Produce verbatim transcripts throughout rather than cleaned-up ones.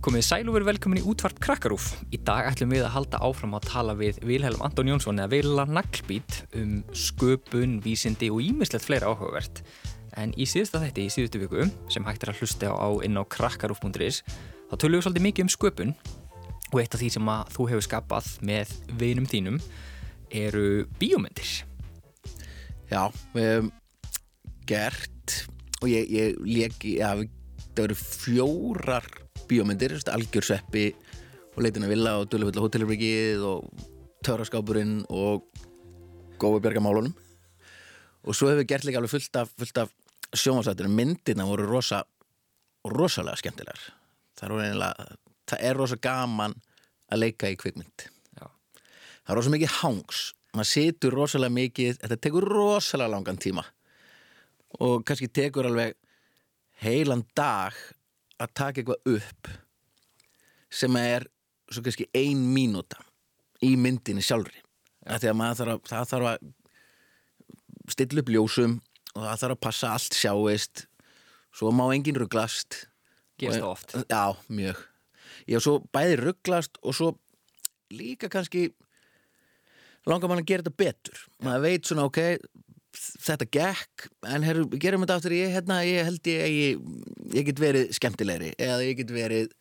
Komið sæl og verið velkomin í útvarp Krakkarúf. Í dag ætlum við að halda áfram að tala við Vilhelm Anton Jónsson eða Villa Naglbít um sköpun, vísindi og ýmislegt fleira áhugavert. En í síðasta þætti í síðustu viku, sem hægt er að hlusta á inn á krakkarúf punktur is, þá tölum við svolítið mikið um sköpun og eitt af því sem að þú hefur skapað með vinum þínum eru bíómyndir. Já, við hefum gert og ég, ég lék, já, það eru fjórar bíómyndir, Algjör sveppi og Leitin að Villa og Dularfulla hótelherbergið og Töfraskápurinn og Gói bjarga málunum. Og svo hefur við gert líka alveg fullt af, fullt af sjónvarpsþættum. Myndirnar voru rosa, rosalega skemmtilegar. Það er, eiginlega, það er rosa gaman að leika í kvikmynd. Já. Það er rosa mikið hangs. Maður situr rosalega mikið, þetta tekur rosalega langan tíma. Og kannski tekur alveg heilan dag að taka eitthvað upp sem er svo kannski ein mínúta í myndinni sjálfri. Þegar maður þarf að, það þarf að stilla upp ljósum og það þarf að passa allt sjáist, svo má enginn ruglast. Gerist það oft? Já, mjög. Ég hef svo bæði ruglast og svo líka kannski langar mann að gera þetta betur. Maður veit svona, ok, þetta gekk, en herru, gerum þetta aftur, ég, hérna, ég held ég, ég, ég get verið skemmtilegri, eða ég get verið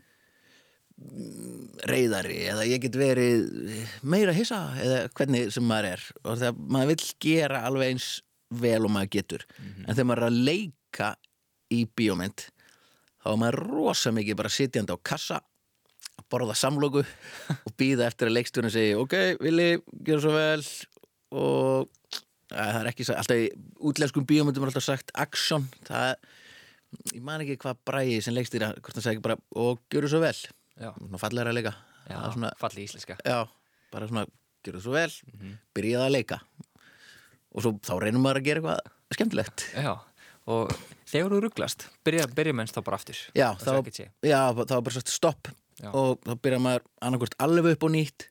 reiðari, eða ég get verið meira hissa, eða hvernig sem maður er. Og þegar maður vill gera alveg eins vel og maður getur. Mm-hmm. En þegar maður er að leika í bíómynd, þá er maður rosa mikið bara sitjandi á kassa, að borða samloku og bíða eftir að leikstjórinn segi, ok, Vili, gjör svo vel, og það er ekki sagt, alltaf í útlenskum bíómyndum er alltaf sagt action, það, ég man ekki hvað Bragi sem leikstýra, hvort það segi bara, og gjöru svo vel, svona fallegra að leika. Já, svona, falli íslenska. Já, bara svona, gjöru svo vel, mm-hmm. byrjaði að leika, og svo þá reynum maður að gera eitthvað skemmtilegt. Já, og þegar þú ruglast, byrja, byrja mennst þá bara aftur. Já, þá, já, þá var bara sagt stopp, já. Og þá byrja maður annarkvort alveg upp og nýtt,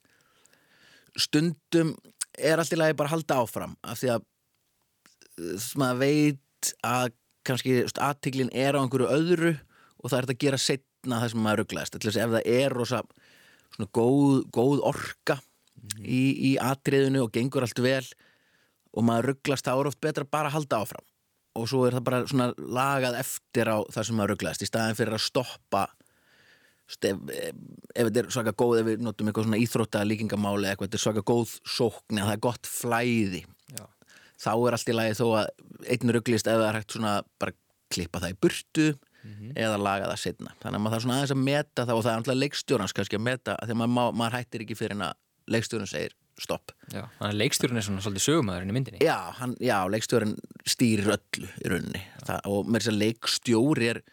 stundum er allt í lagi bara að halda áfram af því að maður veit að kannski athygllin er á einhverju öðru og það er þetta að gera seinna það sem maður ruglaðist. Ef það er rosa svona góð, góð orka mm-hmm. í, í atriðinu og gengur allt vel og maður ruglast, þá er oft betra bara að halda áfram og svo er það bara svona lagað eftir á það sem maður ruglaðist í staðin fyrir að stoppa Ef, ef þetta er svaka góð, ef við notum eitthvað svona íþrótta líkingamáli eitthvað, þetta er svaka góð sókn eða það er gott flæði. Já. Þá er allt í lagi þó að einn ruglist ef það er hægt svona bara klippa það í burtu mm-hmm. eða laga það seinna. Þannig að maður þarf svona aðeins að meta það og það er alltaf leikstjórans kannski að meta að því að maður, maður hættir ekki fyrir en að leikstjórinn segir stopp. Já, þannig að leikstjórinn er svona svolítið sögumæðurinn í myndinni. Já, hann, já leikstjórinn stýrir öllu í rauninni það, og með þess að leikstjóri er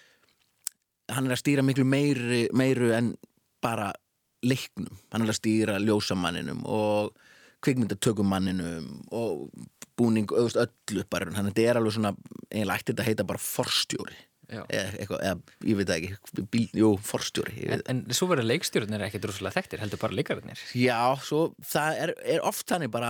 hann er að stýra miklu meiri, meiru en bara leiknum. Hann er að stýra ljósamanninum og kvikmyndatökumanninum og búning auðvist öllu bara. Þannig að þetta er alveg svona, eiginlega ætti þetta að heita bara forstjóri. Eða eitthvað, eða ég veit það ekki, bíl, jú, forstjóri. En, en svo verður leikstjórnir ekki droslega þekktir, heldur bara leikararnir. Já, svo það er, er oft þannig bara,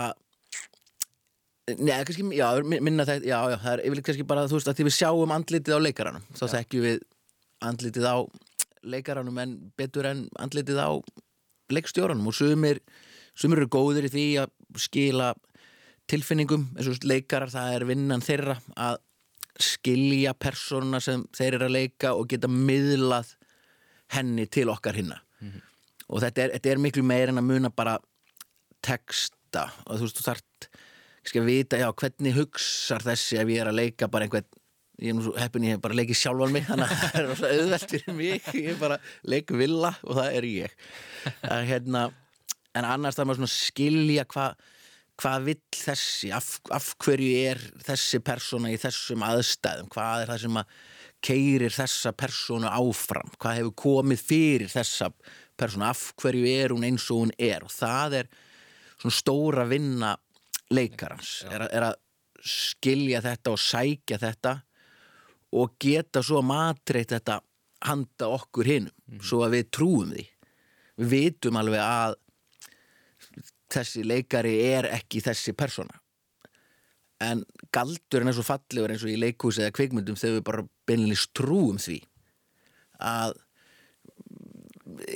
neða, kannski, já, minna það, já, já, það er yfirleitt kannski bara, þú veist, að því við sjáum andlitið á leikaranum, þá þekkjum við andlitið á leikaranum en betur en andlitið á leikstjóranum og sumir, sumir eru góðir í því að skila tilfinningum eins og leikarar, það er vinnan þeirra að skilja persónuna sem þeir eru að leika og geta miðlað henni til okkar hinna mm-hmm. og þetta er, þetta er miklu meir en að muna bara texta og þú veist, þú þarft kannski að vita, já, hvernig hugsar þessi ef ég er að leika bara einhvern ég er nú svo heppin, ég hef bara leikið sjálfan mig þannig að það er svo auðvelt fyrir mig ég hef bara leik Villa og það er ég að, hérna, en annars þarf maður svona skilja hvað hvað vill þessi af, af hverju er þessi persóna í þessum aðstæðum, hvað er það sem að keyrir þessa persónu áfram, hvað hefur komið fyrir þessa persónu, af hverju er hún eins og hún er og það er svona stóra vinna leikarans er að, er að skilja þetta og sækja þetta og geta svo matreit þetta handa okkur hinum mm-hmm. svo að við trúum því við vitum alveg að þessi leikari er ekki þessi persóna en galdurinn er svo fallegur eins og í leikhúsi eða kvikmyndum þegar við bara beinlínis trúum því að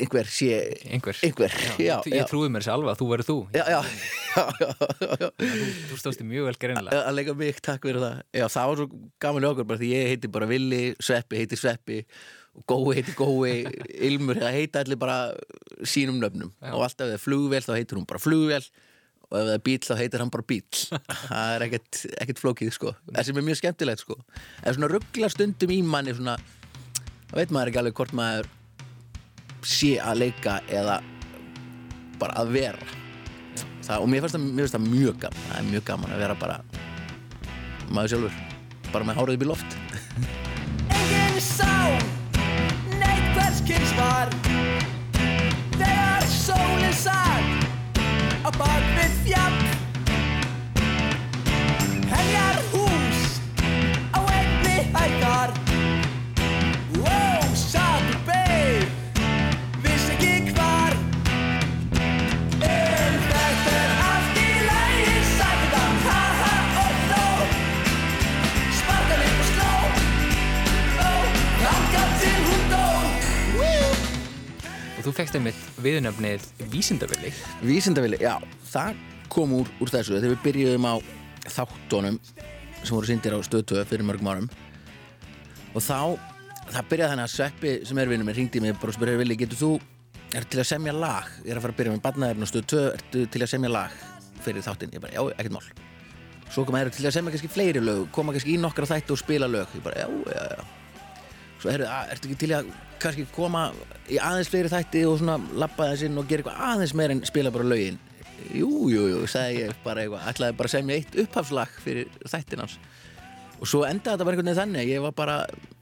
einhver sé einhver, einhver. Já, já, ég já. trúi mér þessi alveg að þú verður þú Já, já, já, já, já. þú, þú stóðst mjög vel greinilega Að leika mig, takk fyrir það. Já, það var svo gaman í okkur bara því ég heiti bara Villi, Sveppi heiti Sveppi og Gói heiti Gói, Ilmur, það heita allir bara sínum nöfnum. Já. Og alltaf ef það er flugvél þá heitir hún bara flugvél og ef það er bíll þá heitir hann bara bíll. Það er ekkert, ekkert flókið, sko. Það sem er mjög skemmtilegt, sko. En svona rugglar stundum í manni svona, þá veit maður ekki alveg hvort maður sé að leika eða bara að vera. Það, og mér finnst það, mér finnst það mjög gaman. Það er mjög gaman að vera bara maður sjálfur, bara með hárið upp í loft. Enginn sá neitt hvers kyns var þegar sólin sat á bak við fjall. Heljar hús á einni hæðar. Wow, sat og beið, vissi ekki hvar. En þetta er allt í lagi, sagði hann, ha ha og hló. Sparka mig og sló, ó, þangað til hún dó. og þú fékkst einmitt viðurnefnið Vísindavilli. Vísindavilli, já, það kom úr, úr þessu þegar við byrjuðum á þáttunum sem voru sýndir á Stöð tvö fyrir mörgum árum og þá, það byrjaði þannig að Sveppi sem er vinur minn hringdi mig bara og spurði Villi, getur þú, ertu til að semja lag ég er að fara að byrja með barnaefni á Stöð tvö ertu til að semja lag fyrir þáttinn ég bara, já, ekkert mál svo koma eru til að semja kannski fleiri lög koma kannski í nokkra þætti og spila lög ég bara, já, já, já svo heyrðu, ertu ekki til að kannski koma í aðeins fleiri þætti og svona labba þess inn og gera eitthvað aðeins meir en spila bara lögin jú, jú, jú, sagði ég bara eitthvað ætlaði bara að semja eitt upphafslag fyrir þættin hans og svo endaði þetta bara einhvern veginn þannig ég var bara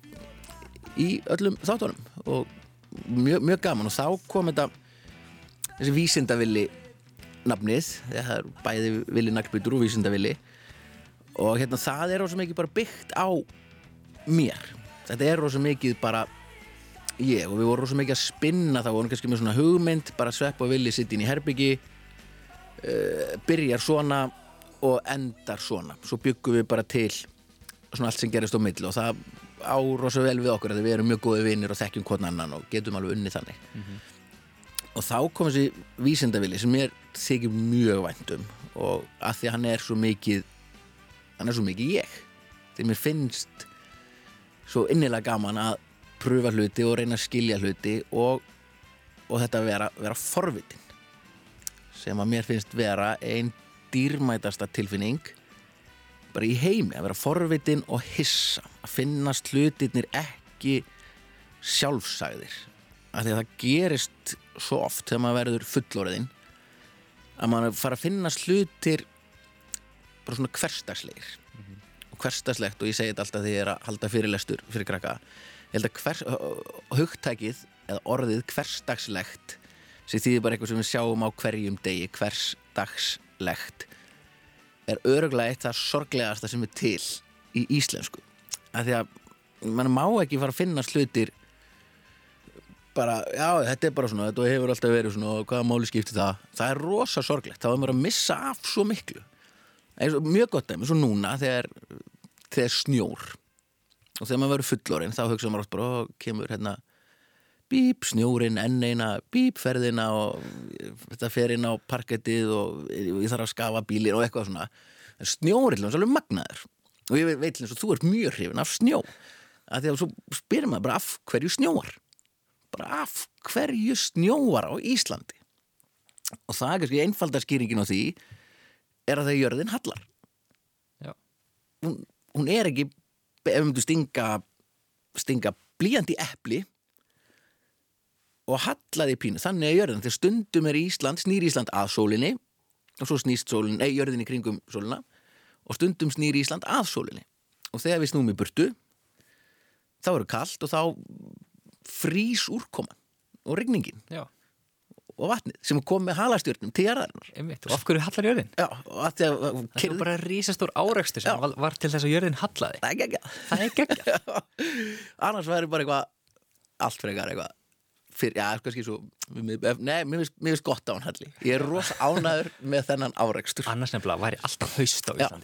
í öllum þáttunum og mjög, mjög gaman og þá kom þetta þessi Vísindavilli nafnið það er bæði Villi Naglbítur og Vísindavilli og hérna það er rosa mikið bara byggt á mér þetta er rosa mikið bara ég og við vorum rosa mikið að spinna það vorum kannski með svona hugmynd bara Svepp og Villi sitt inn í herbyggi uh, byrjar svona og endar svona svo byggum við bara til svona allt sem gerist á milli og það á rosa vel við okkur að við erum mjög góði vinir og þekkjum hvern annan og getum alveg unnið þannig mm-hmm. og þá kom þessi Vísindavilli sem mér þykir mjög vænt um og að því að hann er svo mikið hann er svo mikið ég því mér finnst svo innilega gaman að pröfa hluti og reyna að skilja hluti og, og þetta vera, vera forvitin sem að mér finnst vera ein dýrmætasta tilfinning bara í heimi að vera forvitin og hissa að finnast hlutirnir ekki sjálfsagðir af því að það gerist svo oft þegar maður verður fullorðinn að maður fara að finnast hlutir bara svona hversdagslegir mm-hmm. og hversdagslegt og ég segi þetta alltaf þegar ég er að halda fyrirlestur fyrir krakka ég held að hvers, hugtækið eða orðið hversdagslegt sem þýðir bara eitthvað sem við sjáum á hverjum degi hversdagslegt er örugglega eitt það sorglegasta sem er til í íslensku af því að mann má ekki fara að finna hlutir bara, já, þetta er bara svona þetta hefur alltaf verið svona og hvaða máli skiptir það það er rosa sorglegt, þá er maður að missa af svo miklu mjög gott dæmi, svo núna þegar þegar snjór og þegar maður verður fullorinn þá hugsa maður oft bara ó, kemur hérna bíp snjórinn enn eina bípferðina og þetta fer inn á parkettið og ég þarf að skafa bílinn og eitthvað svona snjórinn er alveg magnaður og ég veit eins og þú ert mjög hrifin af snjó af því að svo spyrir maður bara af hverju snjóar bara af hverju snjóar á Íslandi og það er kannski einfalda skýringin á því er að það jörðin hallar Já. Hún, hún er ekki ef við myndum stinga stinga blýant í epli og hallaði pínu þannig að jörðin, þegar stundum er Ísland snýr Ísland að sólinni og svo snýst sólin, ei, jörðin í kringum sólina og stundum snýr Ísland að sólinni og þegar við snúum í burtu þá er kalt og þá frýs úrkoman og rigningin Já. og vatnið sem kom með halastjörnum til jarðarinnar Einmitt. Og af hverju hallar jörðin? Já, og að því að Það er bara risastór árekstur sem Já. var til þess að jörðin hallaði. Það er geggjað. Það er geggjað. Annars væri bara eitthvað allt frekar eitthvað fyrir, já, kannski svo nei, mér finnst, mér finnst gott á hann halli. Ég er rosa ánæður með þennan árekstur. Annars nefnilega væri alltaf haust á Íslandi.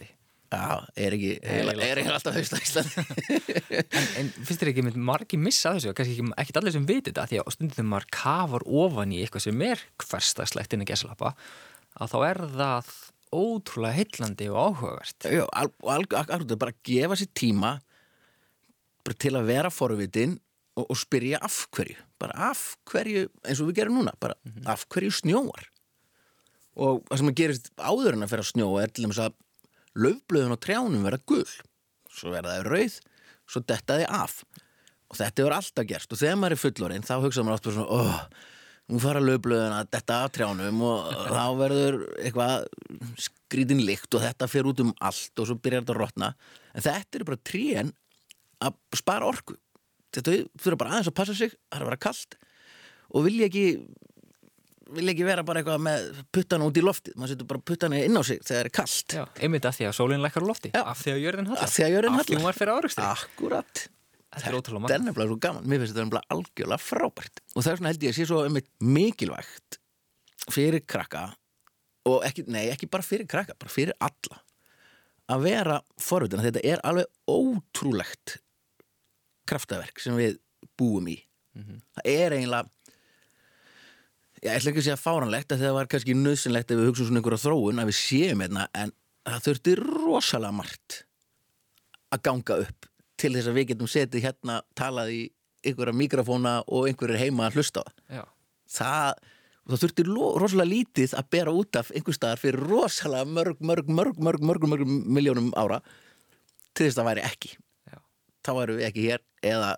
Já, er ekki, er, er ekki alltaf haust á Íslandi. En, en finnst þér ekki með margir missa þessu, kannski ekki, ekki allir sem viti þetta, því að stundum þegar maður kafar ofan í eitthvað sem er hversdagslegt innan gæsalappa, að þá er það ótrúlega heillandi og áhugavert. Já, al, al, al, bara gefa sér tíma bara til að vera forvitin og, og spyrja af hverju. Bara af hverju, eins og við gerum núna, bara mm -hmm. af hverju snjóar. Og það sem að gerist áður en að fyrir að snjóa er til dæmis að laufblöðun á trjánum verða gul, svo verða það rauð, svo detta þið af. Og þetta er alltaf gerst. Og þegar maður er fullorinn, þá hugsaður maður oft svona, óh, nú fara laufblöðun að detta af trjánum og þá verður eitthvað skrítin lykt og þetta fer út um allt og svo byrjar þetta að rotna. En þetta er bara trén að spara orku. Þetta þurfa bara aðeins að passa sig, það er að vera kalt og vilja ekki vil ekki vera bara eitthvað með puttana út í loftið, maður setur bara puttana inn á sig þegar það er kalt. Já, einmitt af því að sólin lækkar á lofti, Já. af því að jörðin hallar, af því að jörðin hallar, af því hún var fyrir áraugstig. Akkurat. Þetta er ótrúlega Þetta er nefnilega svo gaman, mér finnst þetta nefnilega algjörlega frábært og það er svona held ég að sé svo einmitt mikilvægt fyrir krakka og ekki, nei, ekki bara fyrir krakka, bara fyrir alla að vera forvitin, þetta er alveg ótrúlegt kraftaverk sem við búum í. Mm-hmm. Það er eiginlega Já, ég ætla ekki að segja fáranlegt að það var kannski nauðsynlegt ef við hugsaum svona einhverja þróun að við séum hérna, en það þurfti rosalega margt að ganga upp til þess að við getum setið hérna, talað í einhverja mikrofóna og einhverjir heima að hlusta á Já. það. Það þurfti rosalega lítið að bera út af einhver staðar fyrir rosalega mörg, mörg, mörg, mörg, mörg, mörg miljónum ára til þess að það væri ekki. Já. Þá væru við ekki hér eða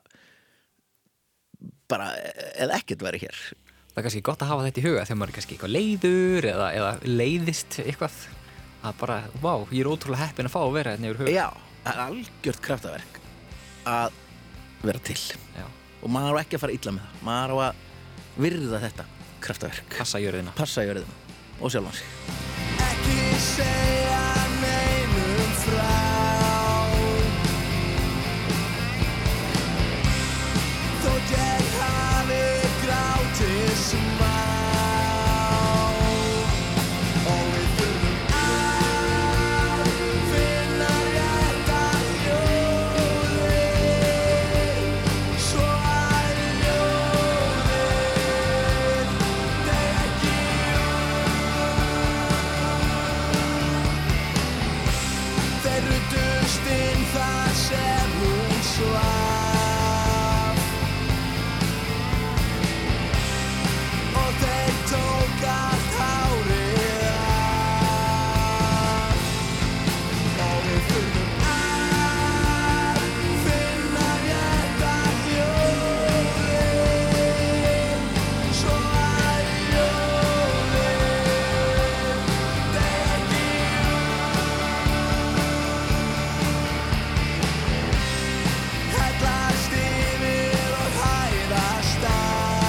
bara, eða ekkert væri hér. Það er kannski gott að hafa þetta í huga þegar maður er kannski eitthvað leiður eða, eða leiðist eitthvað að bara, vá, ég er ótrúlega heppinn að fá að vera hérna yfir huga. Já, það er algjört kraftaverk að vera til. Já. Og maður á ekki að fara illa með það. Maður á að virða þetta kraftaverk. Passa jörðina. Passa jörðina og sjálfan sig. Ekki segja neinum frá þótt ég hafi grátið smá og við þurfum að finna rétta hljóðið svo að ljóðið teki þeir ruddust inn þar sem hún svaf og þeir tók allt hárið af og við þurfum að finna rétta hljóðið svo að ljóðið teki hellast yfir og hæðast að.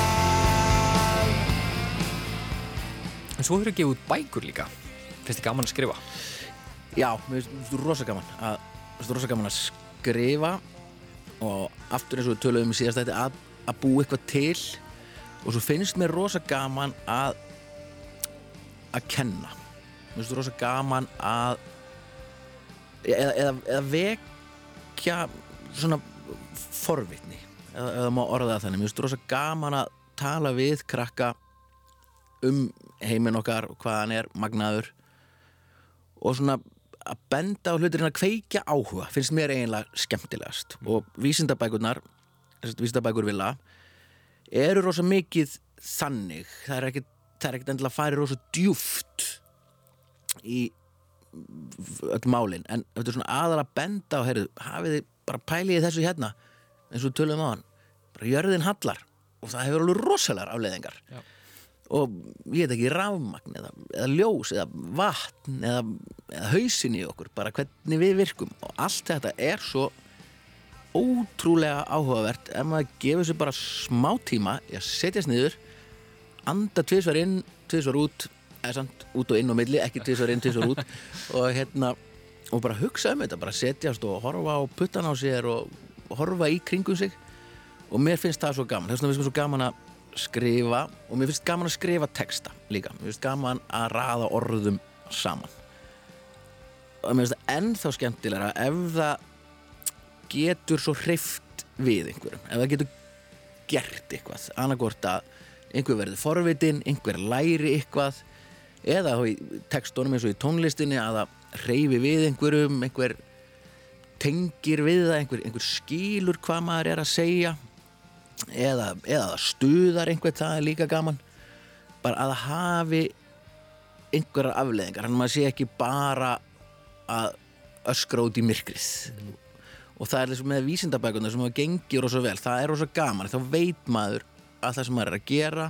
En svo hefur gefið út bækur líka. Finnst þið gaman að skrifa? Já, mér finnst þú rosa gaman að, mér finnst þú rosa gaman að skrifa og aftur eins og við töluðum í síðast þetta að, að búa eitthvað til og svo finnst mér rosa gaman að að kenna. Mér finnst þú rosa gaman að eða, eða, eða vekja svona forvitni eða, eða má orða það þannig. Mér finnst þú rosa gaman að tala við krakka um heiminn okkar og hvað hann er magnaður og svona að benda á hlutir en að kveikja áhuga finnst mér eiginlega skemmtilegast mm. og vísindabækurnar vísindabækur Villa eru rosa mikið þannig það er ekkert, það er ekkert endilega að færi rosa djúpt í öll málin en þetta er svona aðal að benda á heyrðu, hafið þið bara pælið þessu hérna eins og tölum á hann bara jörðin hallar og það hefur alveg rosalegar afleiðingar Já. Og ég veit ekki rafmagn eða, eða ljós eða vatn eða, eða hausin í okkur bara hvernig við virkum og allt þetta er svo ótrúlega áhugavert ef maður gefur sér bara smá tíma í að setjast niður anda tvisvar inn, tvisvar út eða samt út og inn og milli, ekki tvisvar inn, tvisvar út og hérna og bara hugsa um þetta, bara setjast og horfa á puttana á sér og horfa í kringum sig og mér finnst það svo gaman þess vegna finnst mér svo gaman að skrifa og mér finnst gaman að skrifa texta líka mér finnst gaman að raða orðum saman og mér finnst það ennþá skemmtilegra ef það getur svo hreyft við einhverjum, ef það getur gert eitthvað, annarkvort að einhver verður forvitin, einhver læri eitthvað eða þá í textunum eins og í tónlistinni að það hreyfi við einhverjum, einhver tengir við það, einhver, einhver skilur hvað maður er að segja eða, eða það stuðar einhver, það er líka gaman bara að það hafi einhverjar afleiðingar, þannig að maður sé ekki bara að öskra út í myrkrið mm. og það er þess með vísindabækurnar sem hafa gengið rosa vel, það er rosa gaman, þá veit maður að það sem maður er að gera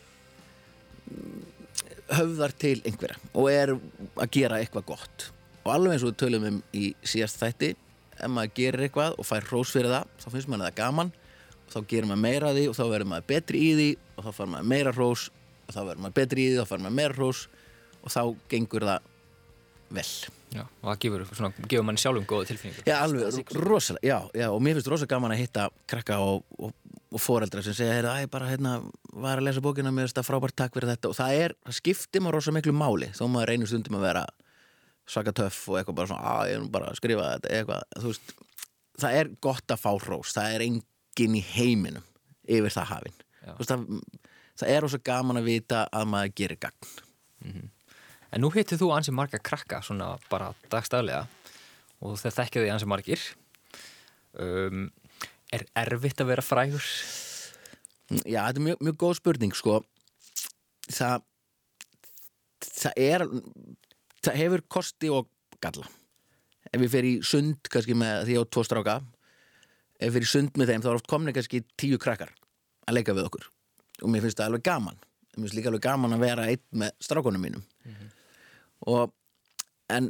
höfðar til einhverja og er að gera eitthvað gott og alveg eins og við tölum um í síðast þætti, ef maður gerir eitthvað og fær hrós fyrir það, þá finnst maður það gaman og þá gerir maður meira af því og þá verður maður betri í því og þá fær maður meira hrós og þá verður maður betri í því og þá fær maður meira hrós og þá gengur það vel. Já, og það gefur, svona, gefur manni sjálfum góða tilfinningu. Já, alveg, rosalega, já, já, og mér finnst rosa gaman að hitta krakka og, og, og foreldra sem segja, heyrðu, æ, bara, hérna, var að lesa bókina, mér finnst það frábært, takk fyrir þetta og það er, það skiptir maður rosa miklu máli þó maður reynir stundum að vera svaka töff og eitthvað bara svona, að, ég er bara að skrifa þetta, eitthvað, þú veist, það er gott að fá hrós, það er enginn í heiminum yfir það hafinn, þú veist, það, það er rosa gaman að vita að maður gerir gagn. Mm-hmm. En nú hittir þú ansi marga krakka svona bara dagstaglega og það þekkja þig ansi margir. Um, er erfitt að vera frægur? Já, þetta er mjög, mjög góð spurning, sko. Það, það er, það hefur kosti og galla. Ef ég fer í sund, kannski með því á tvo stráka, ef ég fer í sund með þeim, þá er oft komni kannski tíu krakkar að leika við okkur. Og mér finnst það alveg gaman. Mér finnst líka alveg gaman að vera einn með strákunum mínum. Mm-hmm. Og en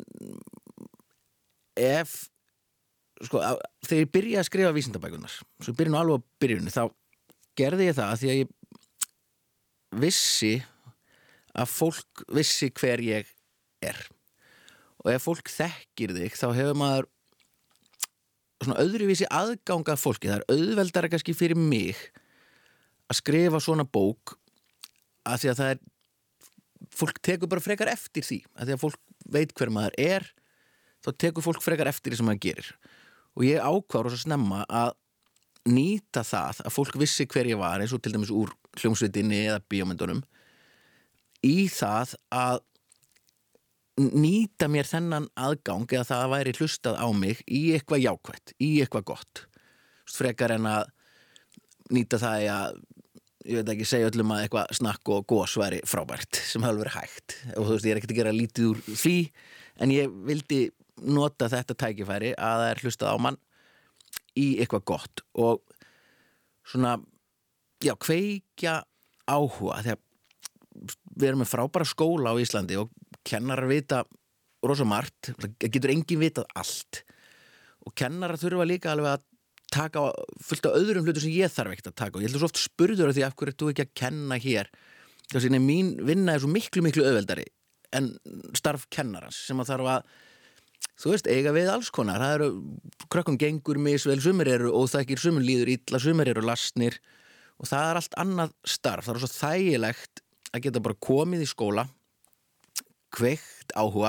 ef sko, á, þegar ég byrjaði að skrifa vísindabækurnar svo ég byrja nú alveg á byrjunni þá gerði ég það því að ég vissi að fólk vissi hver ég er og ef fólk þekkir þig þá hefur maður svona öðruvísi aðgang að fólki, það er auðveldara kannski fyrir mig að skrifa svona bók að því að það er fólk tekur bara frekar eftir því að því að fólk veit hver maður er þá tekur fólk frekar eftir því sem maður gerir og ég ákvað rosa snemma að nýta það að fólk vissi hver ég var eins og til dæmis úr hljómsveitinni eða bíómyndunum í það að nýta mér þennan aðgang eða það væri hlustað á mig í eitthvað jákvætt, í eitthvað gott frekar en að nýta það í að ég veit ekki, segja öllum að eitthvað snakk og gos væri frábært sem hefur verið hægt og þú veist, ég er ekkert að gera lítið úr því en ég vildi nota þetta tækifæri að það er hlustað á mann í eitthvað gott og svona, já, kveikja áhuga því að við erum með frábæra skóla á Íslandi og kennarar vita rosa margt, það getur enginn vitað allt og kennarar þurfa líka alveg að taka fullt á öðrum hlutum sem ég þarf ekkert að taka og ég held að svo oft spurður af því af hverju ert þú ekki að kenna hér þess að mín vinna er svo miklu miklu auðveldari en starf kennarans sem að þarf að þú veist, eiga við alls konar það eru, krökkum gengur misvel sumir eru óþækir, sumir líður illa, sumir eru lastnir og það er allt annað starf, það er svo þægilegt að geta bara komið í skóla kveikt áhuga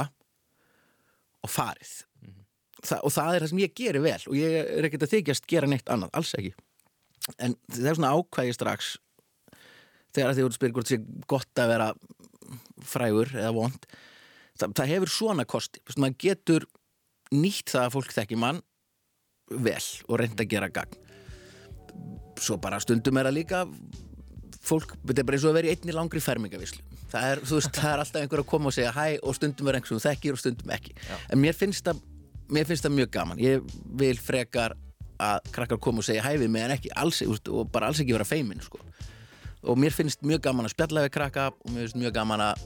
og farið Þa, og það er það sem ég geri vel og ég er ekkert að þykjast gera neitt annað, alls ekki en það er svona ákvæði strax þegar þið voru spyrir hvort sé gott að vera frægur eða vond það, það hefur svona kosti Vist, maður getur nýtt það að fólk þekki mann vel og reynt að gera gagn svo bara stundum er að líka fólk, þetta er bara eins og að vera í einni langri fermingavíslu það er, þú veist, það er alltaf einhver að koma og segja hæ og stundum er einhver sem þekkir og stundum ekki Já. En mér finnst það Mér finnst það mjög gaman. Ég vil frekar að krakkar koma og segja hæ við mig en ekki alls, og bara alls ekki vera feiminn, sko. Og mér finnst mjög gaman að spjalla við krakka og mér finnst mjög gaman að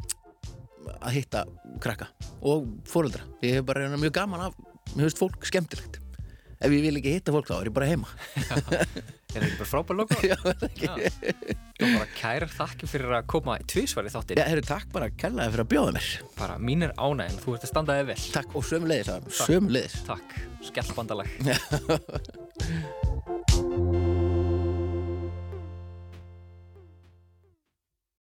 að hitta krakka og foreldra. Ég hef bara mjög gaman af, mér finnst fólk skemmtilegt. Ef ég vil ekki hitta fólk þá er ég bara heima. Er það ekki bara frábær logo? Já, það ekki. Þú bara kærar þakki fyrir að koma tvisvar í þáttinn. Já, heyrðu, takk bara kærlega fyrir að bjóða mér. Bara mín er ánægjan, þú ert að standa þig vel. Takk og sömuleiðis, sömuleiðis. Takk, skellbandalag.